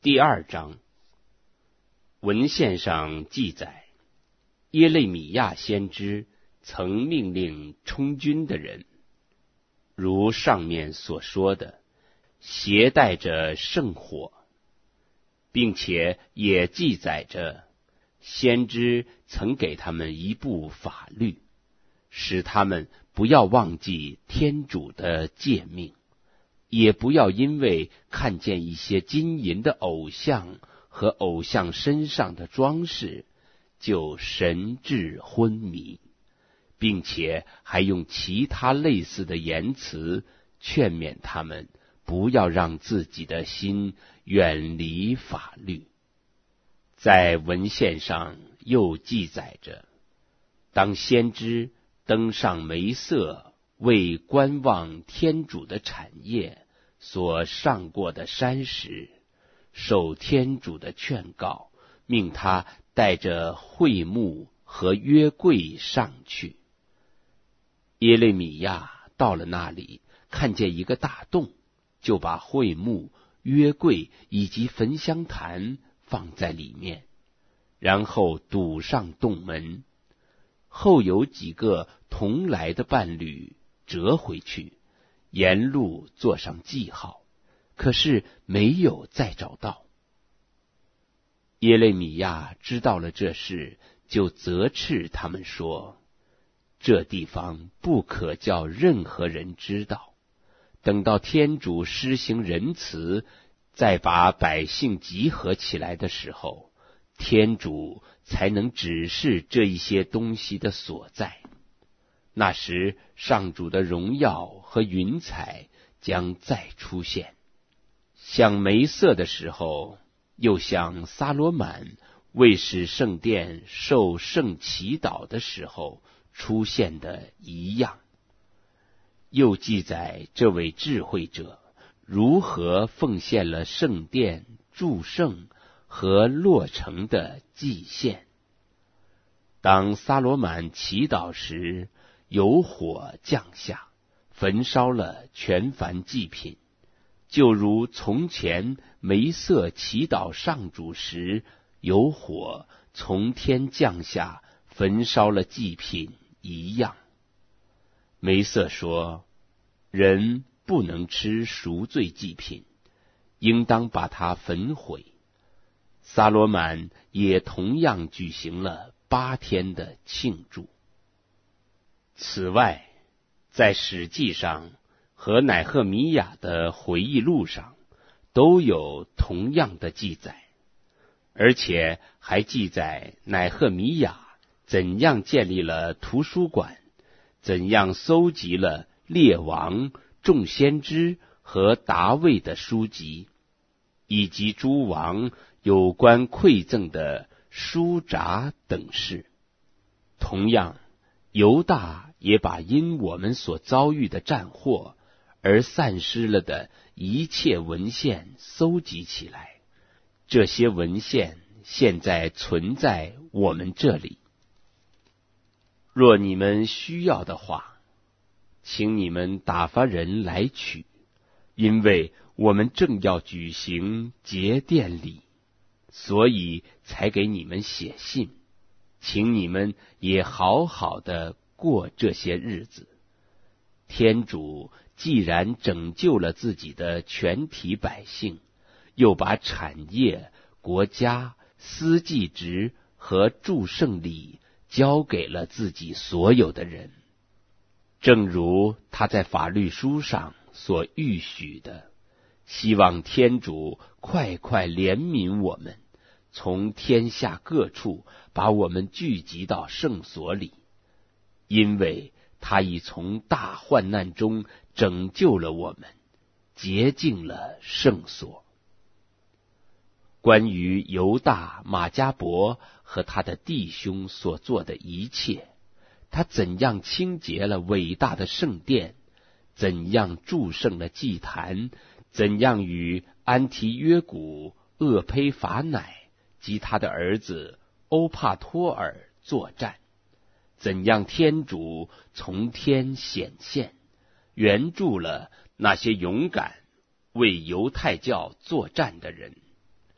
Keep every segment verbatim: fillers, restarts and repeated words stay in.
第二章，文献上记载，耶肋米亚先知曾命令充军的人，如上面所说的，携带着圣火，并且也记载着先知曾给他们一部法律，使他们不要忘记天主的诫命，也不要因为看见一些金银的偶像和偶像身上的装饰就神志昏迷，并且还用其他类似的言辞劝勉他们不要让自己的心远离法律。在文献上又记载着，当先知登上梅瑟为观望天主的产业所上过的山时，受天主的劝告，命他带着会幕和约柜上去。耶肋米亚到了那里，看见一个大洞，就把会幕、约柜以及焚香坛放在里面，然后堵上洞门。后有几个同来的伴侣折回去，沿路做上记号，可是没有再找到。耶肋米亚知道了这事，就责斥他们说，这地方不可叫任何人知道，等到天主施行仁慈，再把百姓集合起来的时候，天主才能指示这一些东西的所在。那时上主的荣耀和云彩将再出现，像梅瑟的时候，又像撒罗满为使圣殿受圣祈祷的时候出现的一样。又记载这位智慧者如何奉献了圣殿祝圣和落成的祭献。当撒罗满祈祷时，有火降下，焚烧了全燔祭品，就如从前梅瑟祈祷上主时，有火从天降下，焚烧了祭品一样。梅瑟说，人不能吃赎罪祭品，应当把它焚毁。撒罗满也同样举行了八天的庆祝。此外，在史记上和乃赫米亚的回忆录上都有同样的记载，而且还记载乃赫米亚怎样建立了图书馆，怎样搜集了列王、众先知和达味的书籍，以及诸王有关馈赠的书札等事。同样，犹大也把因我们所遭遇的战祸而散失了的一切文献搜集起来，这些文献现在存在我们这里。若你们需要的话，请你们打发人来取，因为我们正要举行节奠礼，所以才给你们写信，请你们也好好的过这些日子。天主既然拯救了自己的全体百姓，又把产业、国家、司祭职和祝圣礼交给了自己所有的人，正如他在法律书上所预许的，希望天主快快怜悯我们，从天下各处把我们聚集到圣所里，因为他已从大患难中拯救了我们，洁净了圣所。关于犹大、马加伯和他的弟兄所做的一切，他怎样清洁了伟大的圣殿，怎样祝圣了祭坛，怎样与安提约古、厄胚法乃及他的儿子欧帕托尔作战，怎样天主从天显现，援助了那些勇敢为犹太教作战的人。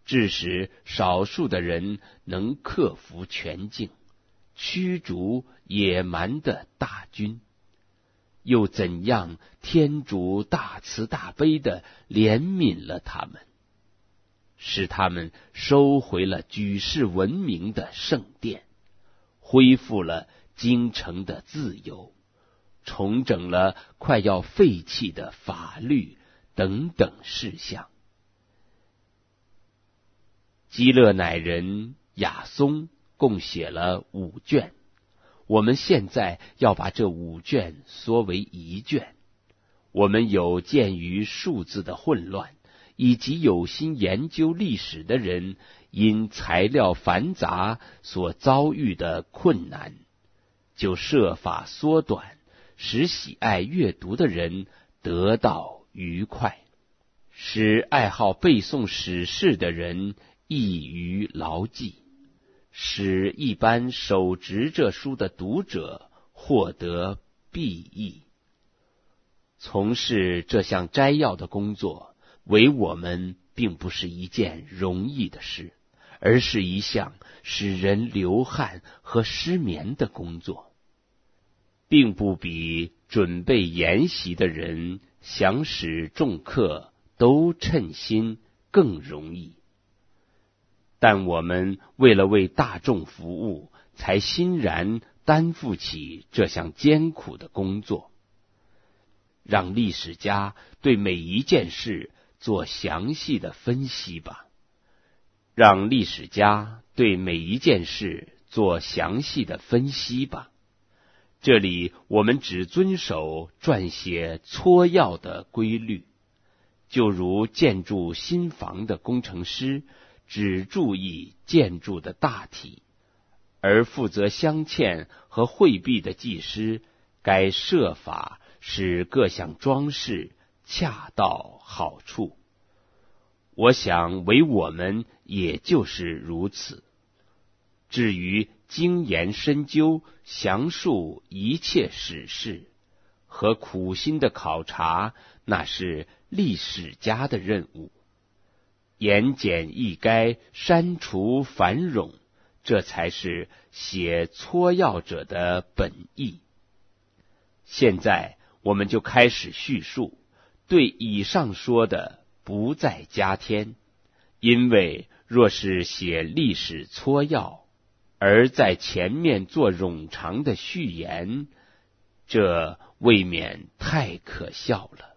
致使少数的人能克服全境，驱逐野蛮的大军。又怎样天主大慈大悲地怜悯了他们，使他们收回了举世闻名的圣殿，恢复了京城的自由，重整了快要废弃的法律等等事项。基勒乃人亚松共写了五卷，我们现在要把这五卷缩为一卷。我们有鉴于数字的混乱，以及有心研究历史的人因材料繁杂所遭遇的困难，就设法缩短，使喜爱阅读的人得到愉快，使爱好背诵史事的人易于牢记，使一般手执这书的读者获得裨益。从事这项摘要的工作，为我们并不是一件容易的事，而是一项使人流汗和失眠的工作，并不比准备研习的人想使众客都称心更容易。但我们为了为大众服务，才欣然担负起这项艰苦的工作。让历史家对每一件事做详细的分析吧。让历史家对每一件事做详细的分析吧。这里我们只遵守撰写撮要的规律，就如建筑新房的工程师只注意建筑的大体，而负责镶嵌和绘壁的技师该设法使各项装饰恰到好处。我想为我们也就是如此。至于精研深究、详述一切史事和苦心的考察，那是历史家的任务。言简意赅，删除繁冗，这才是写撮要者的本意。现在我们就开始叙述，对以上说的不再加添，因为若是写历史撮要，而在前面做冗长的序言，这未免太可笑了。